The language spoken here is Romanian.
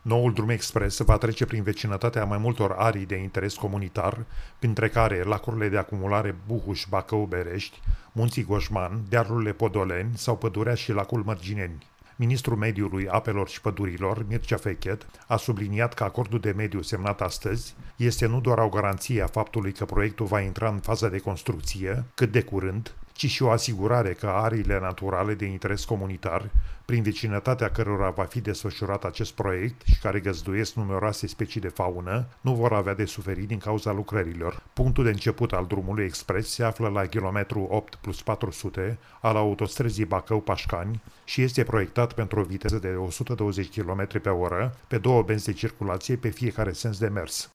Noul drum expres va trece prin vecinătatea mai multor arii de interes comunitar, printre care lacurile de acumulare Buhuș, Bacău, Berești, Munții Goșman, dealurile Podoleni sau pădurea și lacul Mărgineni. Ministrul Mediului, Apelor și Pădurilor, Mircea Fechet, a subliniat că acordul de mediu semnat astăzi este nu doar o garanție a faptului că proiectul va intra în faza de construcție, cât de curând, ci și o asigurare că ariile naturale de interes comunitar, prin vecinătatea cărora va fi desfășurat acest proiect și care găzduiesc numeroase specii de faună, nu vor avea de suferit din cauza lucrărilor. Punctul de început al drumului expres se află la kilometru 8 plus 400 al autostrăzii Bacău-Pașcani și este proiectat pentru o viteză de 120 km pe oră pe două benzi de circulație pe fiecare sens de mers.